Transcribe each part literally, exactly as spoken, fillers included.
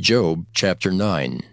Job chapter nine.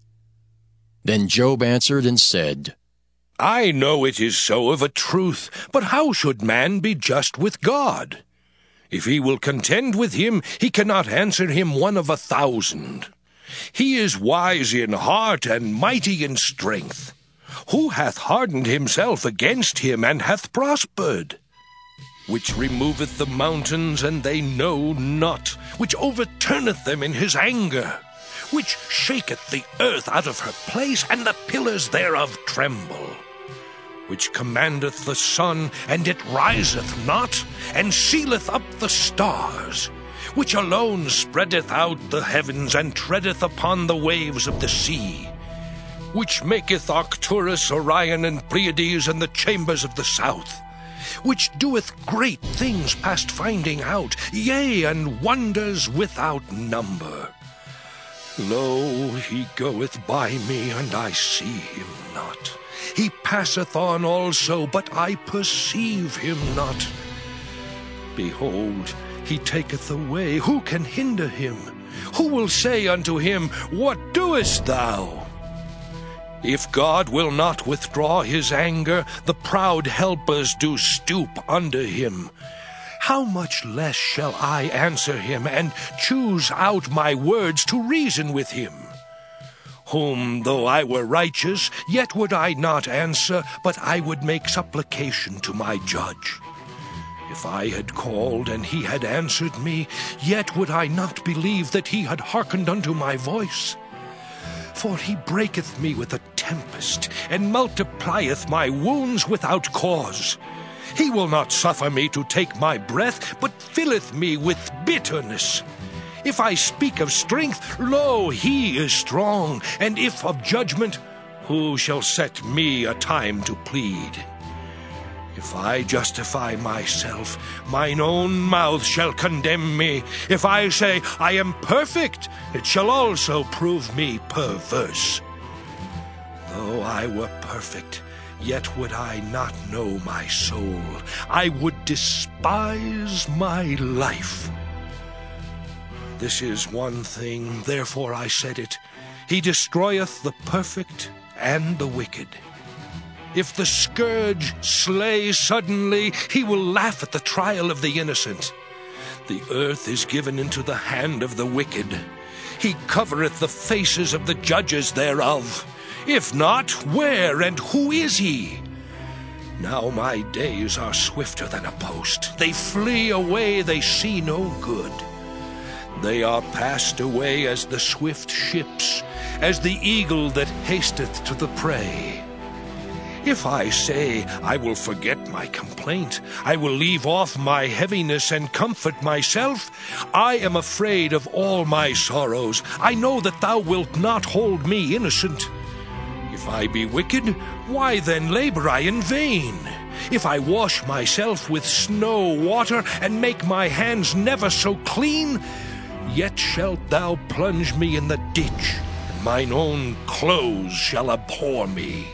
Then Job answered and said, I know it is so of a truth, but how should man be just with God? If he will contend with him, he cannot answer him one of a thousand. He is wise in heart and mighty in strength. Who hath hardened himself against him, and hath prospered? Which removeth the mountains, and they know not, which overturneth them in his anger, which shaketh the earth out of her place, and the pillars thereof tremble, which commandeth the sun, and it riseth not, and sealeth up the stars, which alone spreadeth out the heavens, and treadeth upon the waves of the sea, which maketh Arcturus, Orion, and Pleiades, and the chambers of the south, which doeth great things past finding out, yea, and wonders without number. Lo, he goeth by me, and I see him not. He passeth on also, but I perceive him not. Behold, he taketh away. Who can hinder him? Who will say unto him, What doest thou? If God will not withdraw his anger, the proud helpers do stoop under him. How much less shall I answer him, and choose out my words to reason with him? Whom, though I were righteous, yet would I not answer, but I would make supplication to my judge. If I had called, and he had answered me, yet would I not believe that he had hearkened unto my voice. For he breaketh me with a tempest, and multiplieth my wounds without cause. He will not suffer me to take my breath, but filleth me with bitterness. If I speak of strength, lo, he is strong, and if of judgment, who shall set me a time to plead? If I justify myself, mine own mouth shall condemn me. If I say, I am perfect, it shall also prove me perverse. Though I were perfect, yet would I not know my soul. I would despise my life. This is one thing, therefore I said it. He destroyeth the perfect and the wicked. If the scourge slay suddenly, he will laugh at the trial of the innocent. The earth is given into the hand of the wicked. He covereth the faces of the judges thereof. If not, where and who is he? Now my days are swifter than a post. They flee away, they see no good. They are passed away as the swift ships, as the eagle that hasteth to the prey. If I say, I will forget my complaint, I will leave off my heaviness and comfort myself, I am afraid of all my sorrows. I know that thou wilt not hold me innocent. If I be wicked, why then labor I in vain? If I wash myself with snow water, and make my hands never so clean, yet shalt thou plunge me in the ditch, and mine own clothes shall abhor me.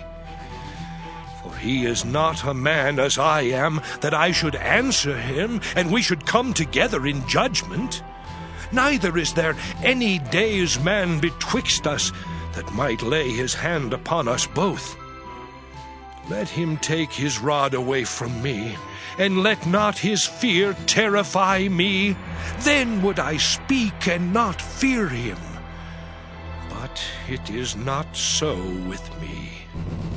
For he is not a man as I am, that I should answer him, and we should come together in judgment. Neither is there any day's man betwixt us, that might lay his hand upon us both. Let him take his rod away from me, and let not his fear terrify me. Then would I speak and not fear him. But it is not so with me.